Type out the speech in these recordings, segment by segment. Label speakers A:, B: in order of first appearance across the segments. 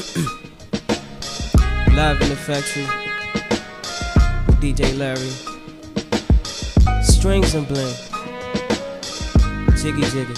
A: Live in the factory with DJ Larry. Strings and bling. Jiggy jiggy.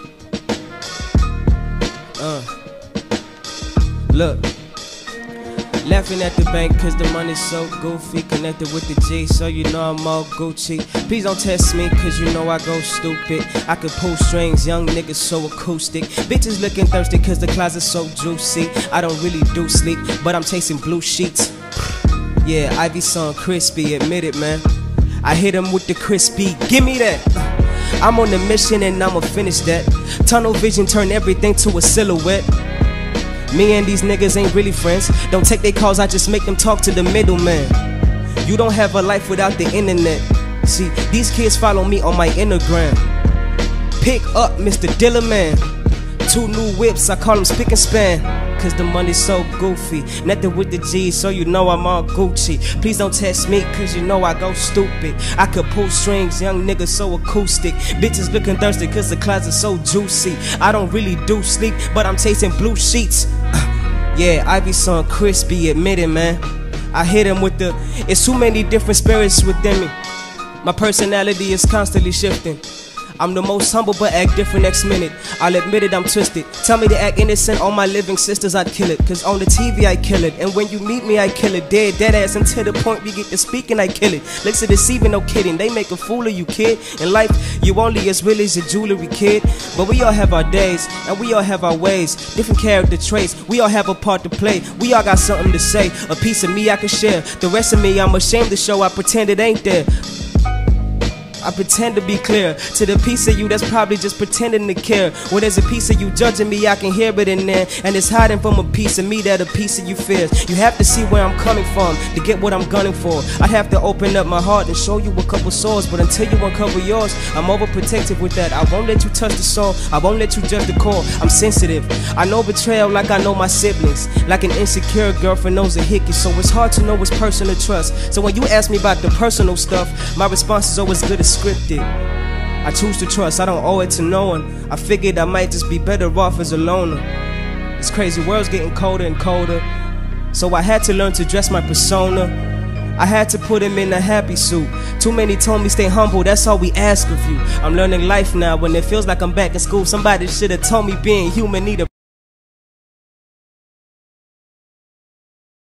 A: Look. Laughing at the bank cause the money's so goofy. Connected with the G so you know I'm all Gucci. Please don't test me cause you know I go stupid. I could pull strings, young niggas so acoustic. Bitches looking thirsty cause the closet's so juicy. I don't really do sleep, but I'm chasing blue sheets. Yeah, Ivy song crispy, admit it man. I hit him with the crispy, give me that. I'm on the mission and I'ma finish that. Tunnel vision turn everything to a silhouette. Me and these niggas ain't really friends. Don't take their calls, I just make them talk to the middleman. You don't have a life without the internet. See, these kids follow me on my Instagram. Pick up Mr. Dilla Man. 2 new whips, I call them spick and span. Cause the money's so goofy. Nothing with the G, so you know I'm all Gucci. Please don't test me, cause you know I go stupid. I could pull strings, young niggas so acoustic. Bitches looking thirsty cause the closet's so juicy. I don't really do sleep, but I'm chasing blue sheets. Yeah, Ivy song crispy, admit it man. I hit him with the, it's too many different spirits within me. My personality is constantly shifting. I'm the most humble but act different next minute. I'll admit it, I'm twisted. Tell me to act innocent on my living sisters, I'd kill it. Cause on the TV I kill it. And when you meet me I kill it. Dead ass until the point we get to speaking I kill it. Looks are deceiving, no kidding. They make a fool of you kid. In life you only as real as your jewelry kid. But we all have our days and we all have our ways. Different character traits, we all have a part to play. We all got something to say. A piece of me I can share. The rest of me I'm ashamed to show. I pretend it ain't there. I pretend to be clear to the piece of you that's probably just pretending to care. When there's a piece of you judging me, I can hear it in there. And it's hiding from a piece of me that a piece of you fears. You have to see where I'm coming from to get what I'm gunning for. I'd have to open up my heart and show you a couple sores. But until you uncover yours, I'm overprotective with that. I won't let you touch the soul, I won't let you judge the core. I'm sensitive, I know betrayal like I know my siblings. Like an insecure girlfriend knows a hickey. So it's hard to know what's personal trust. So when you ask me about the personal stuff, my response is always good as scripted. I choose to trust, I don't owe it to no one. I figured I might just be better off as a loner. This crazy world's getting colder and colder, so I had to learn to dress my persona. I had to put him in a happy suit. Too many told me stay humble, that's all we ask of you. I'm learning life now when it feels like I'm back in school. Somebody should have told me being human need a